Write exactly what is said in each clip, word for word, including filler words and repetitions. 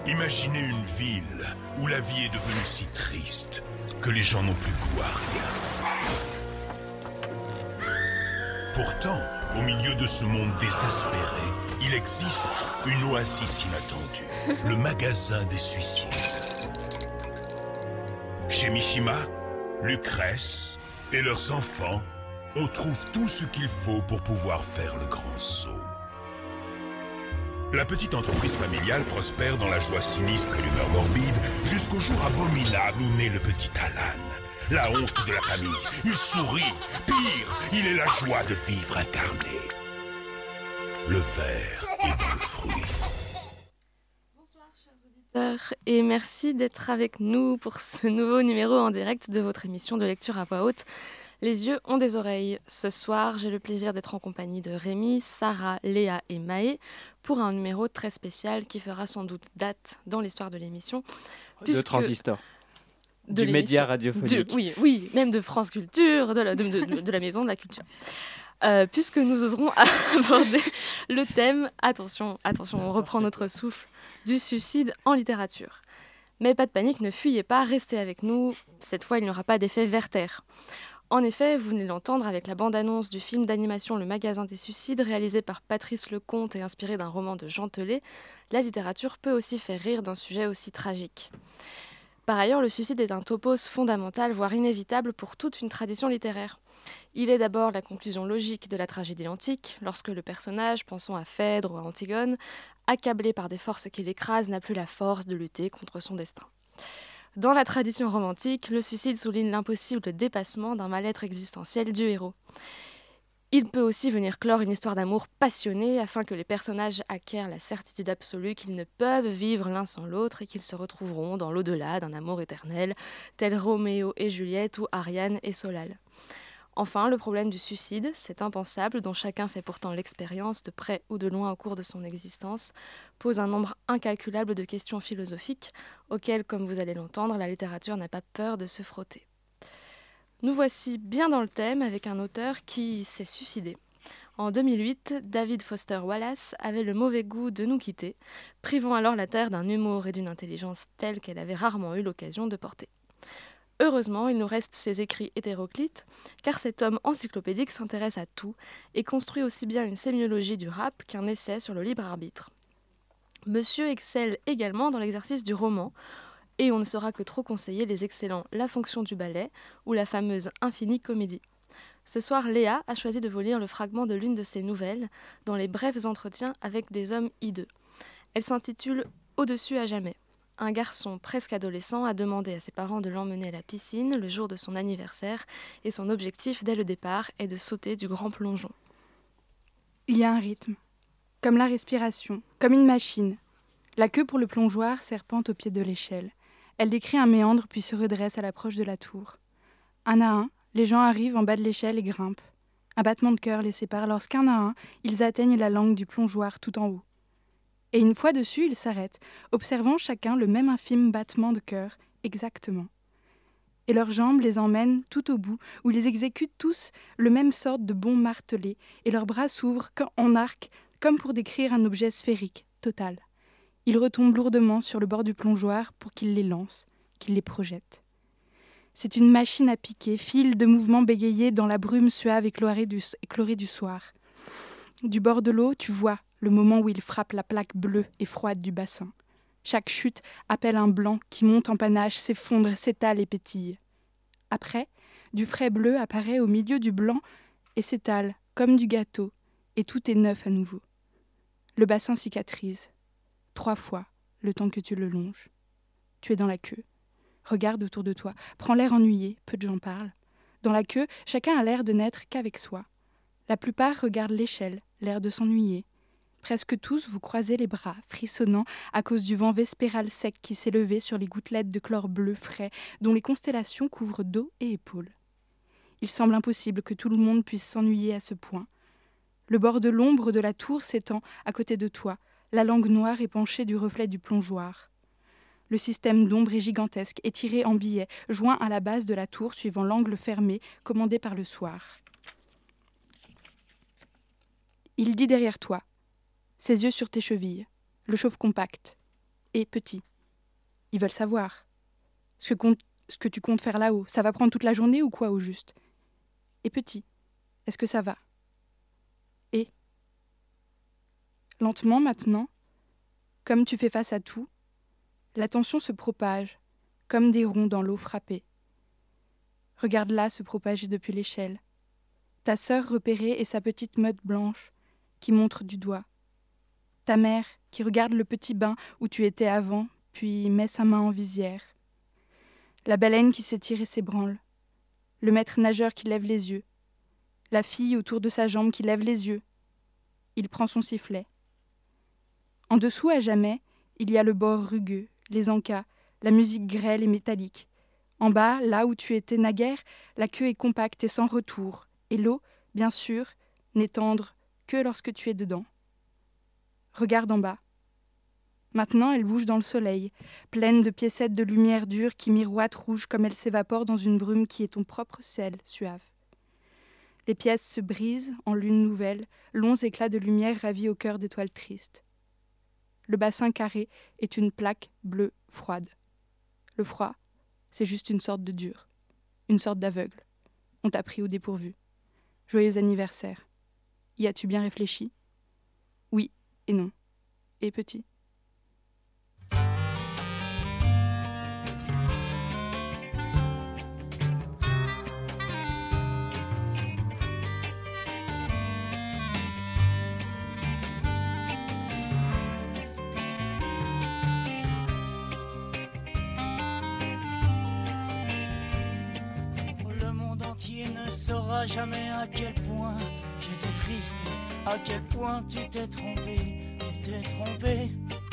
Imaginez une ville où la vie est devenue si triste que les gens n'ont plus goût à rien. Pourtant, au milieu de ce monde désespéré, il existe une oasis inattendue, le magasin des suicides. Chez Mishima, Lucrèce et leurs enfants, on trouve tout ce qu'il faut pour pouvoir faire le grand saut. La petite entreprise familiale prospère dans la joie sinistre et l'humeur morbide jusqu'au jour abominable où naît le petit Alan. La honte de la famille. Il sourit. Pire, il est la joie de vivre incarnée. Le ver est dans le fruit. Bonsoir chers auditeurs et merci d'être avec nous pour ce nouveau numéro en direct de votre émission de lecture à voix haute. Les yeux ont des oreilles. Ce soir, j'ai le plaisir d'être en compagnie de Rémi, Sarah, Léa et Maë pour un numéro très spécial qui fera sans doute date dans l'histoire de l'émission. De Transistor. De du média radiophonique. De, oui, oui, même de France Culture, de la, de, de, de la Maison de la Culture. Euh, puisque nous oserons aborder le thème, attention, attention, on reprend notre souffle, du suicide en littérature. Mais pas de panique, ne fuyez pas, restez avec nous. Cette fois, il n'y aura pas d'effet Werther. En effet, vous venez de l'entendre avec la bande-annonce du film d'animation Le Magasin des Suicides, réalisé par Patrice Lecomte et inspiré d'un roman de Jean Telet, la littérature peut aussi faire rire d'un sujet aussi tragique. Par ailleurs, le suicide est un topos fondamental, voire inévitable pour toute une tradition littéraire. Il est d'abord la conclusion logique de la tragédie antique, lorsque le personnage, pensons à Phèdre ou à Antigone, accablé par des forces qui l'écrasent, n'a plus la force de lutter contre son destin. Dans la tradition romantique, le suicide souligne l'impossible dépassement d'un mal-être existentiel du héros. Il peut aussi venir clore une histoire d'amour passionnée afin que les personnages acquièrent la certitude absolue qu'ils ne peuvent vivre l'un sans l'autre et qu'ils se retrouveront dans l'au-delà d'un amour éternel, tel Roméo et Juliette ou Ariane et Solal. Enfin, le problème du suicide, cet impensable dont chacun fait pourtant l'expérience de près ou de loin au cours de son existence, pose un nombre incalculable de questions philosophiques auxquelles, comme vous allez l'entendre, la littérature n'a pas peur de se frotter. Nous voici bien dans le thème avec un auteur qui s'est suicidé. En deux mille huit, David Foster Wallace avait le mauvais goût de nous quitter, privant alors la Terre d'un humour et d'une intelligence telle qu'elle avait rarement eu l'occasion de porter. Heureusement, il nous reste ses écrits hétéroclites, car cet homme encyclopédique s'intéresse à tout et construit aussi bien une sémiologie du rap qu'un essai sur le libre arbitre. Monsieur excelle également dans l'exercice du roman, et on ne saura que trop conseiller les excellents La fonction du ballet ou la fameuse Infinie comédie. Ce soir, Léa a choisi de vous lire le fragment de l'une de ses nouvelles, dans les brefs entretiens avec des hommes hideux. Elle s'intitule « Au-dessus à jamais ». Un garçon presque adolescent a demandé à ses parents de l'emmener à la piscine le jour de son anniversaire et son objectif dès le départ est de sauter du grand plongeon. Il y a un rythme, comme la respiration, comme une machine. La queue pour le plongeoir serpente au pied de l'échelle. Elle décrit un méandre puis se redresse à l'approche de la tour. Un à un, les gens arrivent en bas de l'échelle et grimpent. Un battement de cœur les sépare lorsqu'un à un, ils atteignent la langue du plongeoir tout en haut. Et une fois dessus, ils s'arrêtent, observant chacun le même infime battement de cœur, exactement. Et leurs jambes les emmènent tout au bout, où ils exécutent tous le même sorte de bond martelé, et leurs bras s'ouvrent en arc, comme pour décrire un objet sphérique, total. Ils retombent lourdement sur le bord du plongeoir pour qu'ils les lancent, qu'ils les projettent. C'est une machine à piquer, fil de mouvements bégayés dans la brume suave et chlorée du, éclairée du soir. Du bord de l'eau, tu vois le moment où il frappe la plaque bleue et froide du bassin. Chaque chute appelle un blanc qui monte en panache, s'effondre, s'étale et pétille. Après, du frais bleu apparaît au milieu du blanc et s'étale comme du gâteau, et tout est neuf à nouveau. Le bassin cicatrise. Trois fois, le temps que tu le longes. Tu es dans la queue. Regarde autour de toi. Prends l'air ennuyé, peu de gens parlent. Dans la queue, chacun a l'air de n'être qu'avec soi. La plupart regardent l'échelle, l'air de s'ennuyer. Presque tous vous croisez les bras, frissonnant à cause du vent vespéral sec qui s'est levé sur les gouttelettes de chlore bleu frais dont les constellations couvrent dos et épaules. Il semble impossible que tout le monde puisse s'ennuyer à ce point. Le bord de l'ombre de la tour s'étend à côté de toi, la langue noire épanchée du reflet du plongeoir. Le système d'ombre est gigantesque, étiré en billets, joint à la base de la tour suivant l'angle fermé commandé par le soir. Il dit derrière toi, ses yeux sur tes chevilles, le chauve compact. Et petit, ils veulent savoir. Ce que, compte, ce que tu comptes faire là-haut, ça va prendre toute la journée ou quoi au juste? Et petit, est-ce que ça va? Et lentement maintenant, comme tu fais face à tout, la tension se propage, comme des ronds dans l'eau frappée. Regarde-la se propager depuis l'échelle. Ta sœur repérée et sa petite meute blanche qui montre du doigt. Ta mère qui regarde le petit bain où tu étais avant, puis met sa main en visière. La baleine qui s'étire et s'ébranle. Le maître nageur qui lève les yeux. La fille autour de sa jambe qui lève les yeux. Il prend son sifflet. En dessous, à jamais, il y a le bord rugueux, les encas, la musique grêle et métallique. En bas, là où tu étais naguère, la queue est compacte et sans retour, et l'eau, bien sûr, n'est tendre que lorsque tu es dedans. Regarde en bas. Maintenant, elle bouge dans le soleil, pleine de piécettes de lumière dure qui miroitent rouges comme elles s'évaporent dans une brume qui est ton propre sel suave. Les pièces se brisent en lune nouvelle, longs éclats de lumière ravis au cœur d'étoiles tristes. Le bassin carré est une plaque bleue froide. Le froid, c'est juste une sorte de dur, une sorte d'aveugle. On t'a pris au dépourvu. Joyeux anniversaire. Y as-tu bien réfléchi? Oui et non. Et petit. Ne saura jamais à quel point j'étais triste, à quel point tu t'es trompé, tu t'es trompé.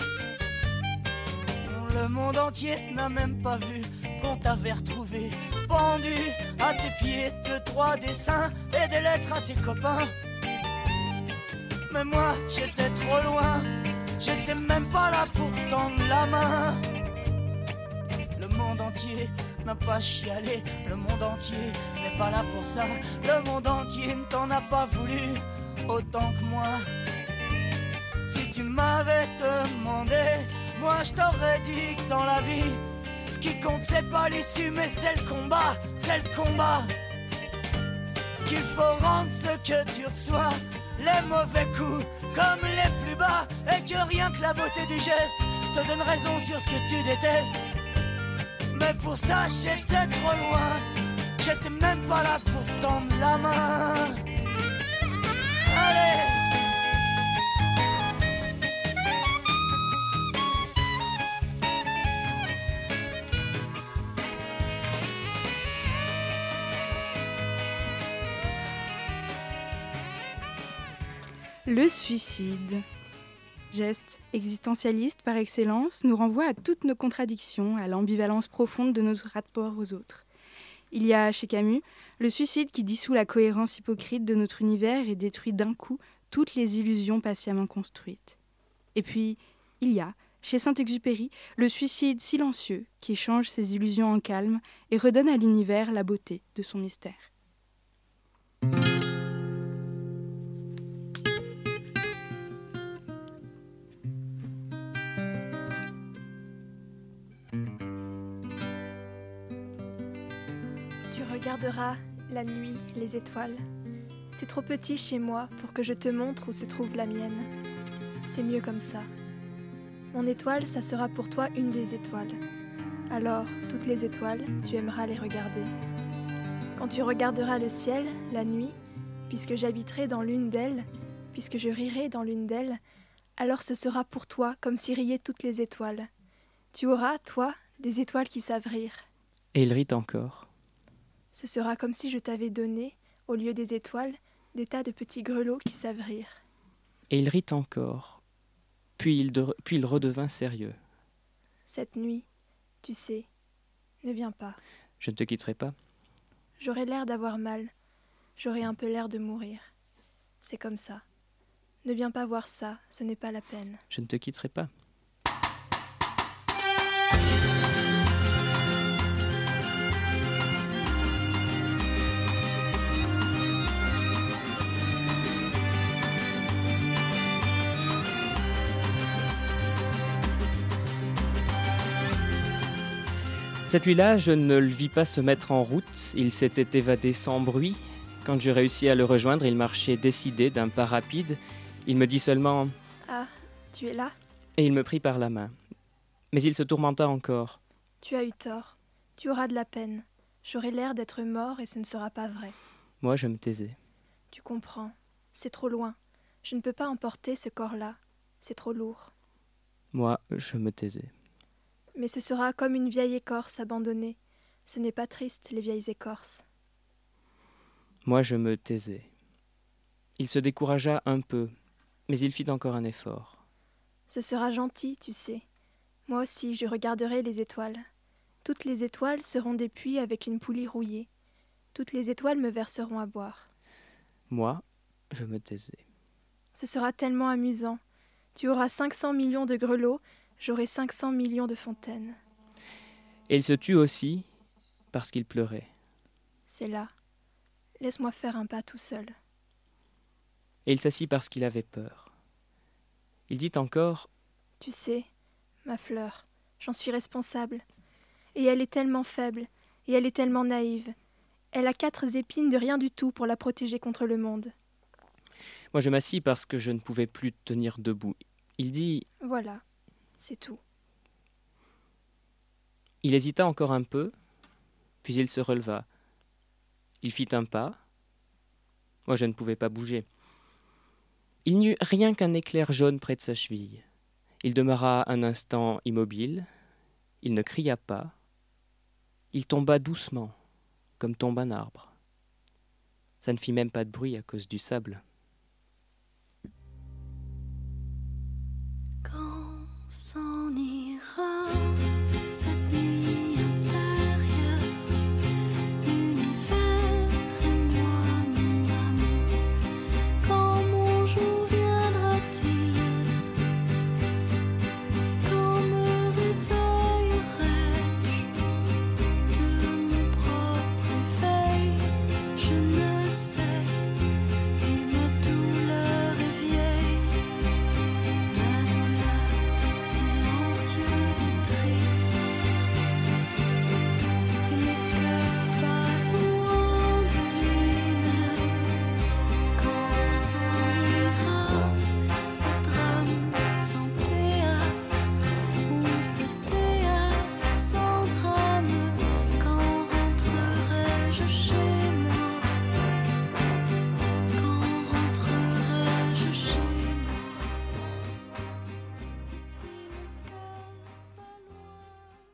Le monde entier n'a même pas vu qu'on t'avait retrouvé pendu à tes pieds de trois dessins et des lettres à tes copains. Mais moi j'étais trop loin, j'étais même pas là pour te tendre la main. Le monde entier n'a pas chialé, le monde entier n'est pas là pour ça. Le monde entier ne t'en a pas voulu autant que moi. Si tu m'avais demandé, moi je t'aurais dit que dans la vie, ce qui compte c'est pas l'issue mais c'est le combat, c'est le combat. Qu'il faut rendre ce que tu reçois, les mauvais coups comme les plus bas, et que rien que la beauté du geste te donne raison sur ce que tu détestes. Mais pour ça j'étais trop loin, j'étais même pas là pour tendre la main. Allez! Le suicide, geste existentialiste par excellence, nous renvoie à toutes nos contradictions, à l'ambivalence profonde de nos rapports aux autres. Il y a, chez Camus, le suicide qui dissout la cohérence hypocrite de notre univers et détruit d'un coup toutes les illusions patiemment construites. Et puis, il y a, chez Saint-Exupéry, le suicide silencieux qui change ses illusions en calme et redonne à l'univers la beauté de son mystère. Tu regarderas la nuit, les étoiles. C'est trop petit chez moi pour que je te montre où se trouve la mienne. C'est mieux comme ça. Mon étoile, ça sera pour toi une des étoiles. Alors, toutes les étoiles, tu aimeras les regarder. Quand tu regarderas le ciel, la nuit, puisque j'habiterai dans l'une d'elles, puisque je rirai dans l'une d'elles, alors ce sera pour toi comme si riaient toutes les étoiles. Tu auras, toi, des étoiles qui savent rire. Et il rit encore. Ce sera comme si je t'avais donné, au lieu des étoiles, des tas de petits grelots qui savent rire. Et il rit encore. Puis il, de... Puis il redevint sérieux. Cette nuit, tu sais, ne viens pas. Je ne te quitterai pas. J'aurai l'air d'avoir mal. J'aurai un peu l'air de mourir. C'est comme ça. Ne viens pas voir ça, ce n'est pas la peine. Je ne te quitterai pas. Cette nuit-là, je ne le vis pas se mettre en route. Il s'était évadé sans bruit. Quand je réussis à le rejoindre, il marchait décidé d'un pas rapide. Il me dit seulement « Ah, tu es là ?» et il me prit par la main. Mais il se tourmenta encore. « Tu as eu tort. Tu auras de la peine. J'aurai l'air d'être mort et ce ne sera pas vrai. » Moi, je me taisais. « Tu comprends. C'est trop loin. Je ne peux pas emporter ce corps-là. C'est trop lourd. » Moi, je me taisais. « Mais ce sera comme une vieille écorce abandonnée. Ce n'est pas triste, les vieilles écorces. » Moi, je me taisais. Il se découragea un peu, mais il fit encore un effort. « Ce sera gentil, tu sais. Moi aussi, je regarderai les étoiles. Toutes les étoiles seront des puits avec une poulie rouillée. Toutes les étoiles me verseront à boire. » Moi, je me taisais. « Ce sera tellement amusant. Tu auras cinq cents millions de grelots, j'aurai cinq cents millions de fontaines. » Et il se tut aussi parce qu'il pleurait. « C'est là. Laisse-moi faire un pas tout seul. » Et il s'assit parce qu'il avait peur. Il dit encore « Tu sais, ma fleur, j'en suis responsable. Et elle est tellement faible, et elle est tellement naïve. Elle a quatre épines de rien du tout pour la protéger contre le monde. » Moi, je m'assis parce que je ne pouvais plus tenir debout. Il dit « Voilà, c'est tout. » Il hésita encore un peu, puis il se releva. Il fit un pas. Moi, je ne pouvais pas bouger. Il n'y eut rien qu'un éclair jaune près de sa cheville. Il demeura un instant immobile. Il ne cria pas. Il tomba doucement, comme tombe un arbre. Ça ne fit même pas de bruit à cause du sable. Quand s'en ira cette nuit intérieure, l'univers et moi, mon amour, quand mon jour viendra-t-il, quand me réveillerai-je de mon propre éveil, je ne sais, et ma douleur est vieille, ma douleur silencieuse et triste, et mon cœur bat loin de lui-même. Quand s'en ira ce drame sans théâtre, ou ce théâtre sans drame, quand rentrerai-je chez moi, quand rentrerai-je chez moi, et si mon cœur va loin.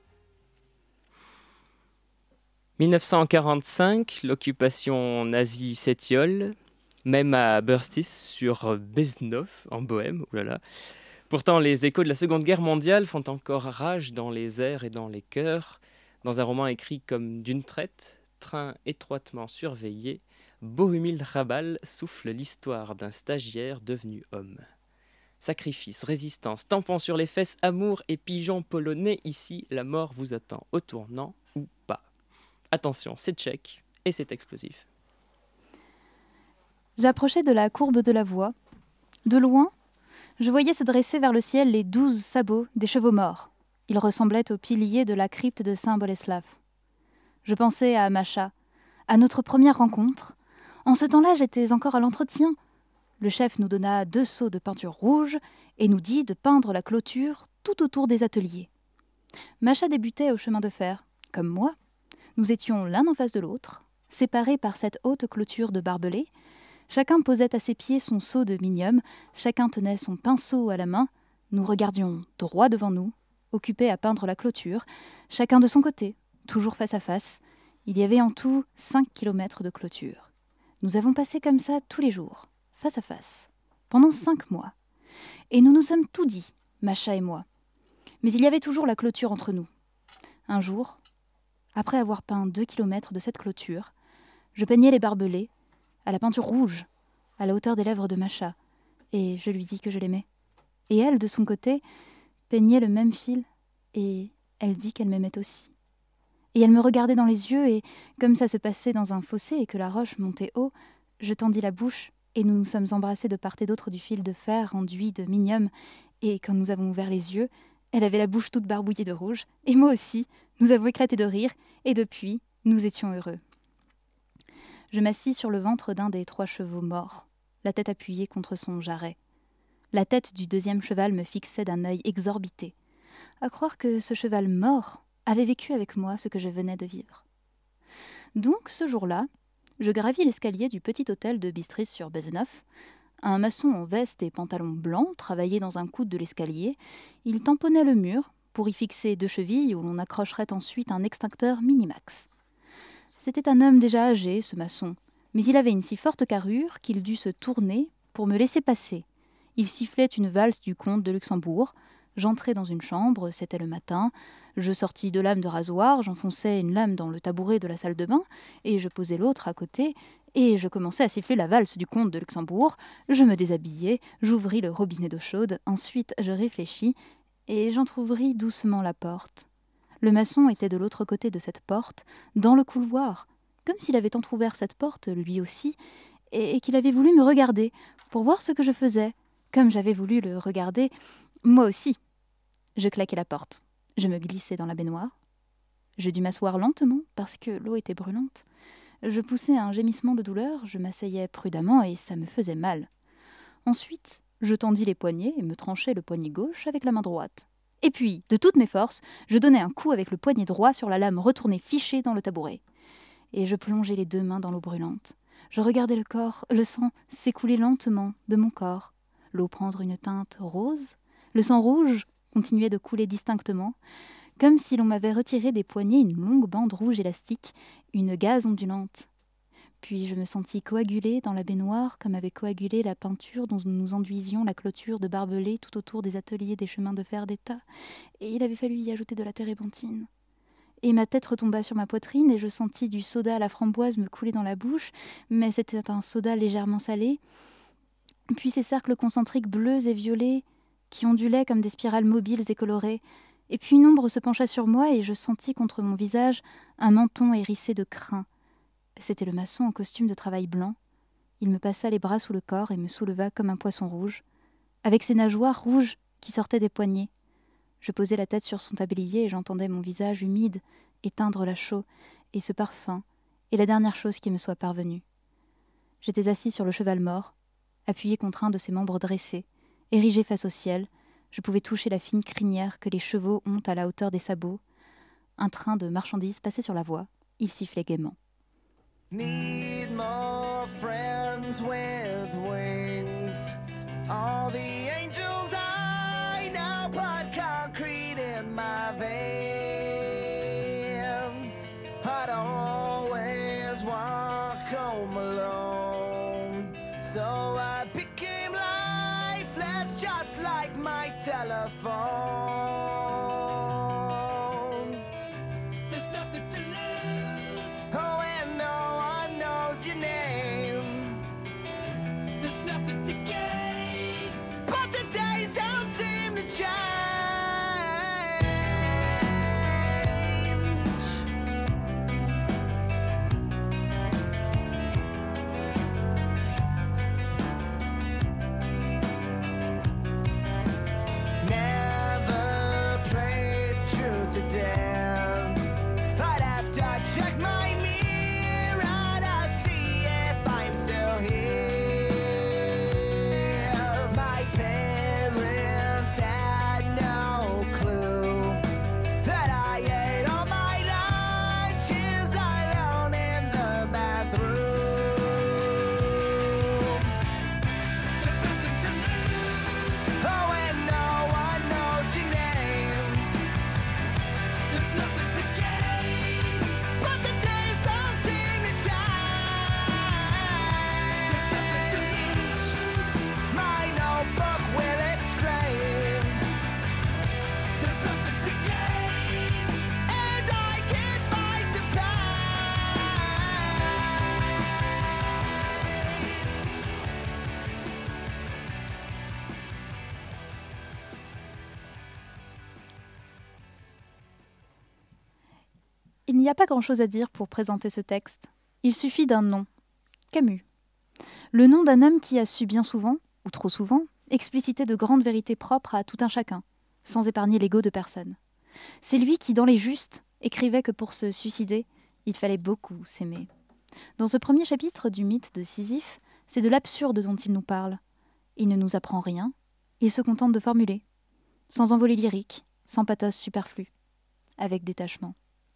dix-neuf cent quarante-cinq, l'occupation nazie s'étiole, même à Bürstis sur Beznov, en Bohême. Oulala. Pourtant, les échos de la Seconde Guerre mondiale font encore rage dans les airs et dans les cœurs. Dans un roman écrit comme d'une traite, train étroitement surveillé, Bohumil Hrabal souffle l'histoire d'un stagiaire devenu homme. Sacrifice, résistance, tampon sur les fesses, amour et pigeon polonais, ici la mort vous attend au tournant ou pas. Attention, c'est tchèque et c'est explosif. J'approchais de la courbe de la voie. De loin, je voyais se dresser vers le ciel les douze sabots des chevaux morts. Ils ressemblaient aux piliers de la crypte de Saint-Boleslav. Je pensais à Macha, à notre première rencontre. En ce temps-là, j'étais encore à l'entretien. Le chef nous donna deux seaux de peinture rouge et nous dit de peindre la clôture tout autour des ateliers. Macha débutait au chemin de fer, comme moi. Nous étions l'un en face de l'autre, séparés par cette haute clôture de barbelés. Chacun posait à ses pieds son seau de minium, chacun tenait son pinceau à la main. Nous regardions droit devant nous, occupés à peindre la clôture, chacun de son côté, toujours face à face. Il y avait en tout cinq kilomètres de clôture. Nous avons passé comme ça tous les jours, face à face, pendant cinq mois. Et nous nous sommes tout dit, Macha et moi. Mais il y avait toujours la clôture entre nous. Un jour, après avoir peint deux kilomètres de cette clôture, je peignais les barbelés, à la peinture rouge, à la hauteur des lèvres de Macha, et je lui dis que je l'aimais. Et elle, de son côté, peignait le même fil, et elle dit qu'elle m'aimait aussi. Et elle me regardait dans les yeux, et comme ça se passait dans un fossé et que la roche montait haut, je tendis la bouche, et nous nous sommes embrassés de part et d'autre du fil de fer enduit de minium, et quand nous avons ouvert les yeux, Elle avait la bouche toute barbouillée de rouge, et moi aussi. Nous avons éclaté de rire, et depuis, nous étions heureux. Je m'assis sur le ventre d'un des trois chevaux morts, la tête appuyée contre son jarret. La tête du deuxième cheval me fixait d'un œil exorbité. À croire que ce cheval mort avait vécu avec moi ce que je venais de vivre. Donc, ce jour-là, je gravis l'escalier du petit hôtel de Bistris-sur-Bezenov. Un maçon en veste et pantalon blanc travaillait dans un coude de l'escalier. Il tamponnait le mur pour y fixer deux chevilles où l'on accrocherait ensuite un extincteur Minimax. C'était un homme déjà âgé, ce maçon, mais il avait une si forte carrure qu'il dut se tourner pour me laisser passer. Il sifflait une valse du comte de Luxembourg. J'entrai dans une chambre, c'était le matin. Je sortis deux lames de rasoir, j'enfonçai une lame dans le tabouret de la salle de bain, et je posai l'autre à côté, et je commençai à siffler la valse du comte de Luxembourg. Je me déshabillai, j'ouvris le robinet d'eau chaude, ensuite je réfléchis, et j'entr'ouvris doucement la porte. Le maçon était de l'autre côté de cette porte, dans le couloir, comme s'il avait entr'ouvert cette porte, lui aussi, et, et qu'il avait voulu me regarder, pour voir ce que je faisais, comme j'avais voulu le regarder, moi aussi. Je claquai la porte. Je me glissai dans la baignoire. Je dus m'asseoir lentement, parce que l'eau était brûlante. Je poussai un gémissement de douleur, je m'asseyais prudemment, et ça me faisait mal. Ensuite, je tendis les poignets et me tranchai le poignet gauche avec la main droite. Et puis, de toutes mes forces, je donnai un coup avec le poignet droit sur la lame retournée fichée dans le tabouret. Et je plongeai les deux mains dans l'eau brûlante. Je regardais le corps, le sang s'écouler lentement de mon corps, l'eau prendre une teinte rose, le sang rouge continuait de couler distinctement, comme si l'on m'avait retiré des poignets une longue bande rouge élastique, une gaze ondulante. Puis je me sentis coagulée dans la baignoire comme avait coagulé la peinture dont nous enduisions la clôture de barbelés tout autour des ateliers des chemins de fer d'État, et il avait fallu y ajouter de la térébenthine. Et ma tête retomba sur ma poitrine et je sentis du soda à la framboise me couler dans la bouche, mais c'était un soda légèrement salé. Puis ces cercles concentriques bleus et violets qui ondulaient comme des spirales mobiles et colorées. Et puis une ombre se pencha sur moi et je sentis contre mon visage un menton hérissé de crin. C'était le maçon en costume de travail blanc. Il me passa les bras sous le corps et me souleva comme un poisson rouge, avec ses nageoires rouges qui sortaient des poignets. Je posai la tête sur son tablier et j'entendais mon visage humide éteindre la chaux et ce parfum est la dernière chose qui me soit parvenue. J'étais assis sur le cheval mort, appuyé contre un de ses membres dressés, érigé face au ciel. Je pouvais toucher la fine crinière que les chevaux ont à la hauteur des sabots. Un train de marchandises passait sur la voie. Il sifflait gaiement. Need more friends with wings. All the angels I know put concrete in my veins. I'd always walk home alone, so I became lifeless, just like my telephone. There's nothing to lose. Oh, and no one knows your name. There's nothing to gain, but the days don't seem to change. Never played truth or dare. I'd have to check my mirror to see if I'm still here. My parents had no clue that I ate all my lunches alone in the bathroom. There's nothing to lose. Oh, and no one knows your name. There's nothing to gain, but the days don't seem to change. There's nothing to lose. My notebook will explain. There's nothing to gain, and I can't fight the pain. Il n'y a pas grand-chose à dire pour présenter ce texte. Il suffit d'un nom. Camus. Le nom d'un homme qui a su bien souvent, ou trop souvent, expliciter de grandes vérités propres à tout un chacun. sans épargner l'ego de personne. C'est lui qui, dans Les Justes, écrivait que pour se suicider, il fallait beaucoup s'aimer. Dans ce premier chapitre du mythe de Sisyphe, c'est de l'absurde dont il nous parle. Il ne nous apprend rien, il se contente de formuler, sans envolée lyrique, sans pathos superflu, avec détachement.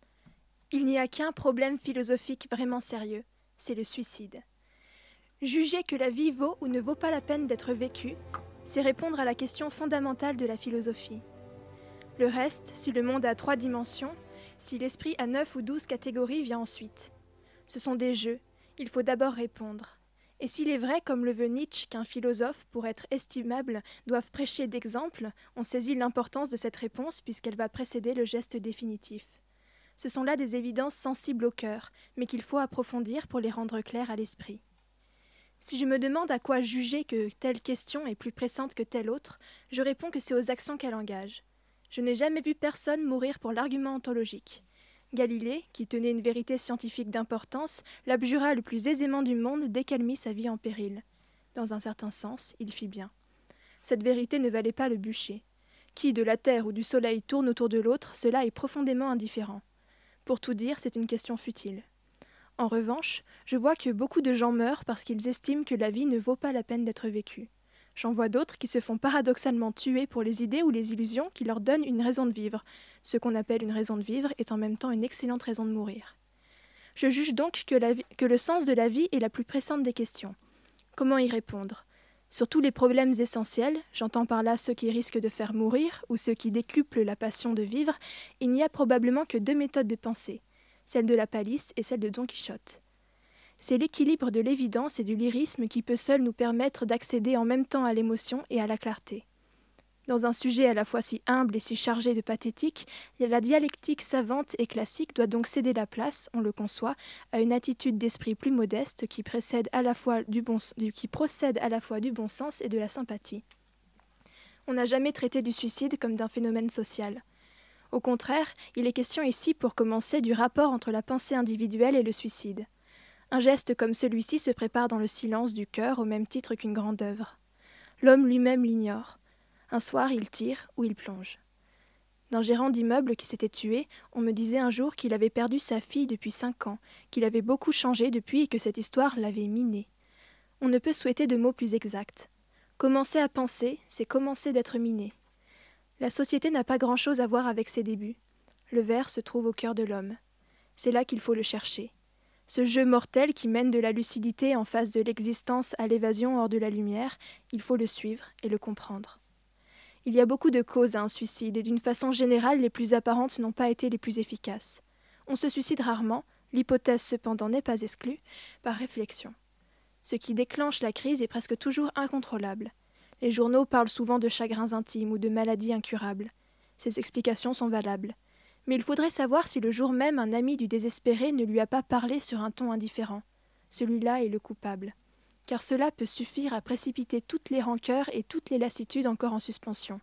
Il n'y a qu'un problème philosophique vraiment sérieux, c'est le suicide. Juger que la vie vaut ou ne vaut pas la peine d'être vécue, c'est répondre à la question fondamentale de la philosophie. Le reste, si le monde a trois dimensions, si l'esprit a neuf ou douze catégories, vient ensuite. Ce sont des jeux, il faut d'abord répondre. Et s'il est vrai, comme le veut Nietzsche, qu'un philosophe, pour être estimable, doive prêcher d'exemples, on saisit l'importance de cette réponse puisqu'elle va précéder le geste définitif. Ce sont là des évidences sensibles au cœur, mais qu'il faut approfondir pour les rendre claires à l'esprit. Si je me demande à quoi juger que telle question est plus pressante que telle autre, je réponds que c'est aux actions qu'elle engage. Je n'ai jamais vu personne mourir pour l'argument ontologique. Galilée, qui tenait une vérité scientifique d'importance, l'abjura le plus aisément du monde dès qu'elle mit sa vie en péril. Dans un certain sens, il fit bien. Cette vérité ne valait pas le bûcher. Qui de la terre ou du soleil tourne autour de l'autre, cela est profondément indifférent. Pour tout dire, c'est une question futile. En revanche, je vois que beaucoup de gens meurent parce qu'ils estiment que la vie ne vaut pas la peine d'être vécue. J'en vois d'autres qui se font paradoxalement tuer pour les idées ou les illusions qui leur donnent une raison de vivre. Ce qu'on appelle une raison de vivre est en même temps une excellente raison de mourir. Je juge donc que, la vie, que le sens de la vie est la plus pressante des questions. Comment y répondre ? Sur tous les problèmes essentiels, j'entends par là ceux qui risquent de faire mourir ou ceux qui décuplent la passion de vivre, il n'y a probablement que deux méthodes de pensée, celle de la palisse et celle de Don Quichotte. C'est l'équilibre de l'évidence et du lyrisme qui peut seul nous permettre d'accéder en même temps à l'émotion et à la clarté. Dans un sujet à la fois si humble et si chargé de pathétique, la dialectique savante et classique doit donc céder la place, on le conçoit, à une attitude d'esprit plus modeste qui, précède à la fois du bon, qui procède à la fois du bon sens et de la sympathie. On n'a jamais traité du suicide comme d'un phénomène social. Au contraire, il est question ici, pour commencer, du rapport entre la pensée individuelle et le suicide. Un geste comme celui-ci se prépare dans le silence du cœur au même titre qu'une grande œuvre. L'homme lui-même l'ignore. Un soir, il tire ou il plonge. D'un gérant d'immeuble qui s'était tué, on me disait un jour qu'il avait perdu sa fille depuis cinq ans, qu'il avait beaucoup changé depuis et que cette histoire l'avait miné. On ne peut souhaiter de mots plus exacts. Commencer à penser, c'est commencer d'être miné. La société n'a pas grand-chose à voir avec ses débuts. Le ver se trouve au cœur de l'homme. C'est là qu'il faut le chercher. Ce jeu mortel qui mène de la lucidité en face de l'existence à l'évasion hors de la lumière, il faut le suivre et le comprendre. Il y a beaucoup de causes à un suicide et d'une façon générale, les plus apparentes n'ont pas été les plus efficaces. On se suicide rarement, l'hypothèse cependant n'est pas exclue, par réflexion. Ce qui déclenche la crise est presque toujours incontrôlable. Les journaux parlent souvent de chagrins intimes ou de maladies incurables. Ces explications sont valables. Mais il faudrait savoir si le jour même un ami du désespéré ne lui a pas parlé sur un ton indifférent. Celui-là est le coupable. Car cela peut suffire à précipiter toutes les rancœurs et toutes les lassitudes encore en suspension.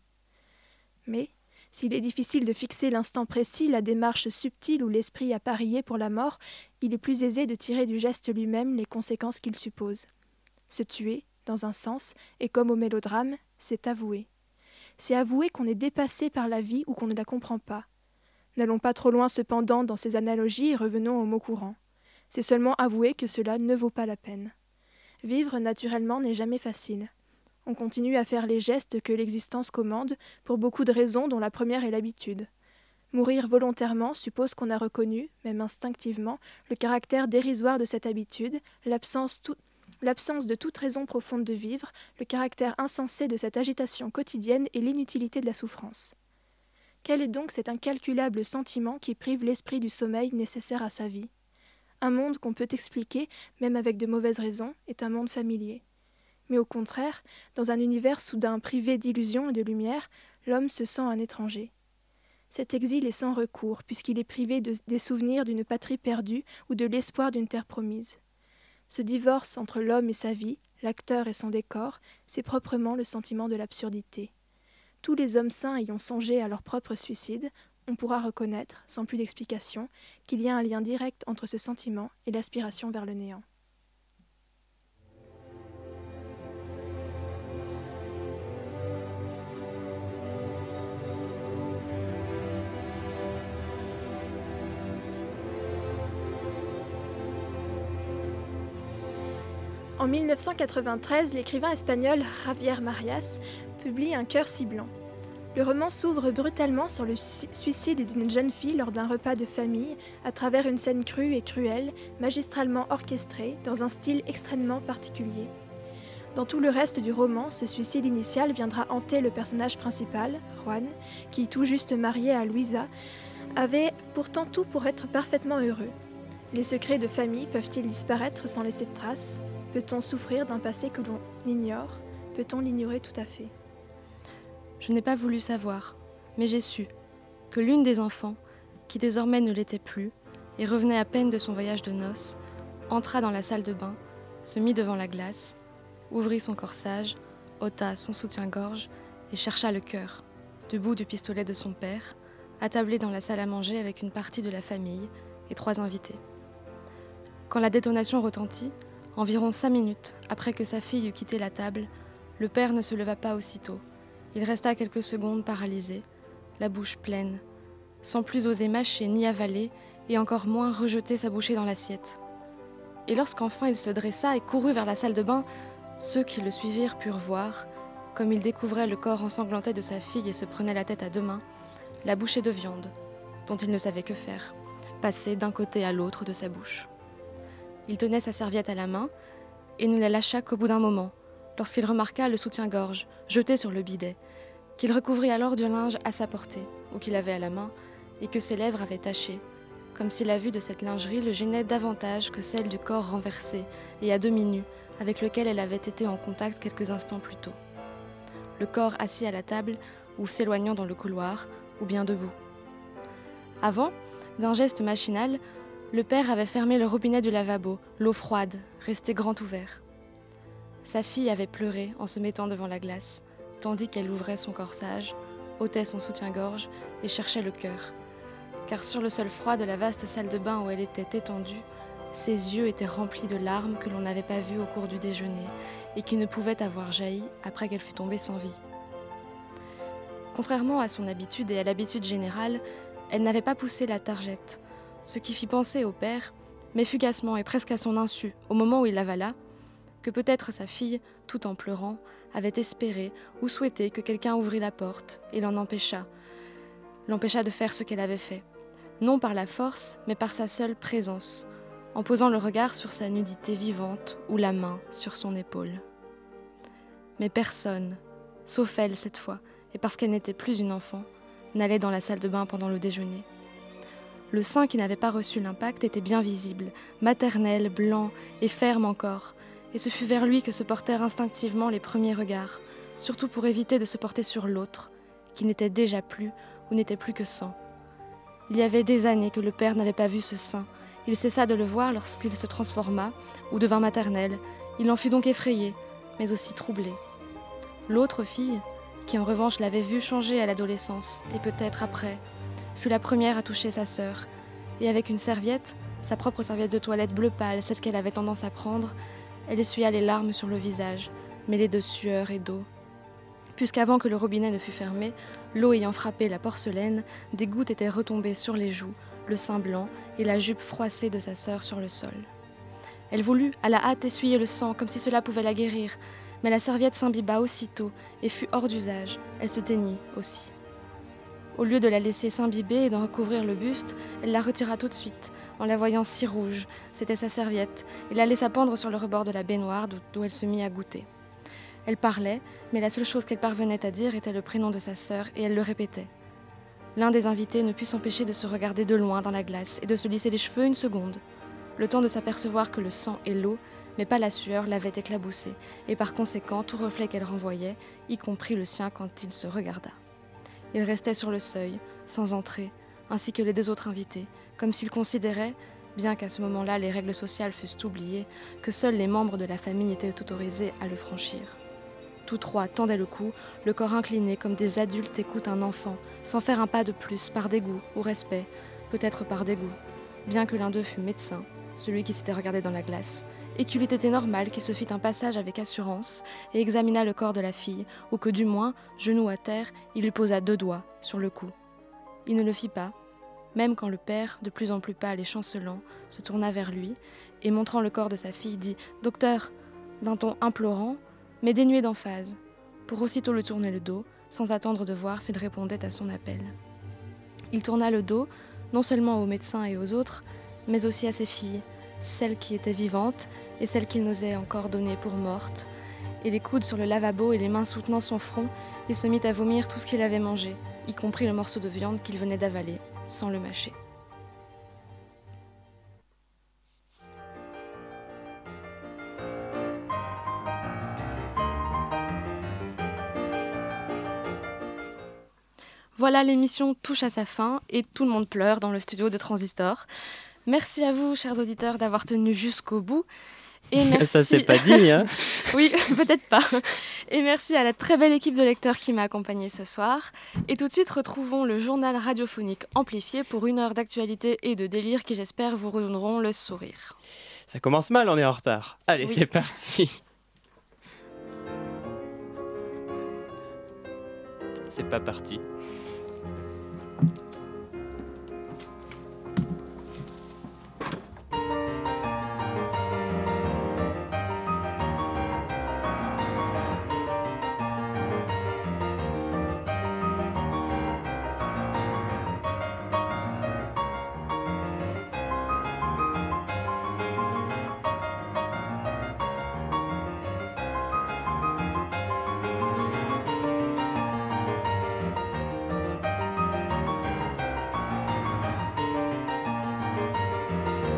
Mais, s'il est difficile de fixer l'instant précis, la démarche subtile où l'esprit a parié pour la mort, il est plus aisé de tirer du geste lui-même les conséquences qu'il suppose. Se tuer, dans un sens, et comme au mélodrame, c'est avouer. C'est avouer qu'on est dépassé par la vie ou qu'on ne la comprend pas. N'allons pas trop loin cependant dans ces analogies et revenons aux mots courants. C'est seulement avouer que cela ne vaut pas la peine. Vivre, naturellement, n'est jamais facile. On continue à faire les gestes que l'existence commande, pour beaucoup de raisons dont la première est l'habitude. Mourir volontairement suppose qu'on a reconnu, même instinctivement, le caractère dérisoire de cette habitude, l'absence, tout, l'absence de toute raison profonde de vivre, le caractère insensé de cette agitation quotidienne et l'inutilité de la souffrance. Quel est donc cet incalculable sentiment qui prive l'esprit du sommeil nécessaire à sa vie ? Un monde qu'on peut expliquer, même avec de mauvaises raisons, est un monde familier. Mais au contraire, dans un univers soudain privé d'illusions et de lumière, l'homme se sent un étranger. Cet exil est sans recours, puisqu'il est privé de, des souvenirs d'une patrie perdue ou de l'espoir d'une terre promise. Ce divorce entre l'homme et sa vie, l'acteur et son décor, c'est proprement le sentiment de l'absurdité. Tous les hommes sains ayant songé à leur propre suicide, on pourra reconnaître, sans plus d'explication, qu'il y a un lien direct entre ce sentiment et l'aspiration vers le néant. En mille neuf cent quatre-vingt-treize, l'écrivain espagnol Javier Marias publie Un cœur si blanc. Le roman s'ouvre brutalement sur le suicide d'une jeune fille lors d'un repas de famille, à travers une scène crue et cruelle, magistralement orchestrée, dans un style extrêmement particulier. Dans tout le reste du roman, ce suicide initial viendra hanter le personnage principal, Juan, qui, tout juste marié à Luisa, avait pourtant tout pour être parfaitement heureux. Les secrets de famille peuvent-ils disparaître sans laisser de traces ? Peut-on souffrir d'un passé que l'on ignore ? Peut-on l'ignorer tout à fait ? Je n'ai pas voulu savoir, mais j'ai su que l'une des enfants, qui désormais ne l'était plus et revenait à peine de son voyage de noces, entra dans la salle de bain, se mit devant la glace, ouvrit son corsage, ôta son soutien-gorge et chercha le cœur, debout du pistolet de son père, attablé dans la salle à manger avec une partie de la famille et trois invités. Quand la détonation retentit, environ cinq minutes après que sa fille eut quitté la table, le père ne se leva pas aussitôt. Il resta quelques secondes paralysé, la bouche pleine, sans plus oser mâcher ni avaler, et encore moins rejeter sa bouchée dans l'assiette. Et lorsqu'enfin il se dressa et courut vers la salle de bain, ceux qui le suivirent purent voir, comme il découvrait le corps ensanglanté de sa fille et se prenait la tête à deux mains, la bouchée de viande, dont il ne savait que faire, passer d'un côté à l'autre de sa bouche. Il tenait sa serviette à la main et ne la lâcha qu'au bout d'un moment, lorsqu'il remarqua le soutien-gorge jeté sur le bidet, qu'il recouvrit alors du linge à sa portée, ou qu'il avait à la main, et que ses lèvres avaient taché, comme si la vue de cette lingerie le gênait davantage que celle du corps renversé et à demi nu, avec lequel elle avait été en contact quelques instants plus tôt. Le corps assis à la table, ou s'éloignant dans le couloir, ou bien debout. Avant, d'un geste machinal, le père avait fermé le robinet du lavabo, l'eau froide, restée grand ouvert. Sa fille avait pleuré en se mettant devant la glace, tandis qu'elle ouvrait son corsage, ôtait son soutien-gorge et cherchait le cœur. Car sur le sol froid de la vaste salle de bain où elle était étendue, ses yeux étaient remplis de larmes que l'on n'avait pas vues au cours du déjeuner et qui ne pouvaient avoir jailli après qu'elle fût tombée sans vie. Contrairement à son habitude et à l'habitude générale, elle n'avait pas poussé la targette, ce qui fit penser au père, mais fugacement et presque à son insu, au moment où il l'avala, que peut-être sa fille, tout en pleurant, avait espéré ou souhaité que quelqu'un ouvrît la porte et l'en empêcha, l'empêcha de faire ce qu'elle avait fait, non par la force, mais par sa seule présence, en posant le regard sur sa nudité vivante ou la main sur son épaule. Mais personne, sauf elle cette fois, et parce qu'elle n'était plus une enfant, n'allait dans la salle de bain pendant le déjeuner. Le sein qui n'avait pas reçu l'impact était bien visible, maternel, blanc et ferme encore, et ce fut vers lui que se portèrent instinctivement les premiers regards, surtout pour éviter de se porter sur l'autre, qui n'était déjà plus ou n'était plus que sang. Il y avait des années que le père n'avait pas vu ce sein. Il cessa de le voir lorsqu'il se transforma ou devint maternel. Il en fut donc effrayé, mais aussi troublé. L'autre fille, qui en revanche l'avait vu changer à l'adolescence, et peut-être après, fut la première à toucher sa sœur, et avec une serviette, sa propre serviette de toilette bleu pâle, celle qu'elle avait tendance à prendre, elle essuya les larmes sur le visage, mêlées de sueur et d'eau. Puisqu'avant que le robinet ne fût fermé, l'eau ayant frappé la porcelaine, des gouttes étaient retombées sur les joues, le sein blanc et la jupe froissée de sa sœur sur le sol. Elle voulut, à la hâte, essuyer le sang, comme si cela pouvait la guérir, mais la serviette s'imbiba aussitôt et fut hors d'usage. Elle se teignit aussi. Au lieu de la laisser s'imbiber et d'en recouvrir le buste, elle la retira tout de suite, en la voyant si rouge, c'était sa serviette, et la laissa pendre sur le rebord de la baignoire d'où elle se mit à goûter. Elle parlait, mais la seule chose qu'elle parvenait à dire était le prénom de sa sœur, et elle le répétait. L'un des invités ne put s'empêcher de se regarder de loin dans la glace et de se lisser les cheveux une seconde, le temps de s'apercevoir que le sang et l'eau, mais pas la sueur, l'avaient éclaboussée, et par conséquent tout reflet qu'elle renvoyait, y compris le sien quand il se regarda. Il restait sur le seuil, sans entrer, ainsi que les deux autres invités, comme s'il considérait, bien qu'à ce moment-là les règles sociales fussent oubliées, que seuls les membres de la famille étaient autorisés à le franchir. Tous trois tendaient le cou, le corps incliné comme des adultes écoutent un enfant, sans faire un pas de plus, par dégoût ou respect, peut-être par dégoût, bien que l'un d'eux fût médecin, celui qui s'était regardé dans la glace, et qu'il eût été normal qu'il se fît un passage avec assurance et examinât le corps de la fille, ou que du moins, genou à terre, il lui posa deux doigts sur le cou. Il ne le fit pas, même quand le père, de plus en plus pâle et chancelant, se tourna vers lui, et montrant le corps de sa fille, dit « Docteur !» d'un ton implorant, mais dénué d'emphase, pour aussitôt lui tourner le dos, sans attendre de voir s'il répondait à son appel. Il tourna le dos, non seulement aux médecins et aux autres, mais aussi à ses filles, celles qui étaient vivantes et celles qu'il n'osait encore donner pour mortes. Et les coudes sur le lavabo et les mains soutenant son front, il se mit à vomir tout ce qu'il avait mangé, y compris le morceau de viande qu'il venait d'avaler, sans le mâcher. Voilà, l'émission touche à sa fin et tout le monde pleure dans le studio de Transistor. Merci à vous, chers auditeurs, d'avoir tenu jusqu'au bout. Et merci... Ça, c'est pas dit, hein. Oui, peut-être pas. Et merci à la très belle équipe de lecteurs qui m'a accompagnée ce soir. Et tout de suite, retrouvons le journal radiophonique amplifié pour une heure d'actualité et de délire qui, j'espère, vous redonneront le sourire. Ça commence mal, on est en retard. Allez, Oui. c'est parti. C'est pas parti.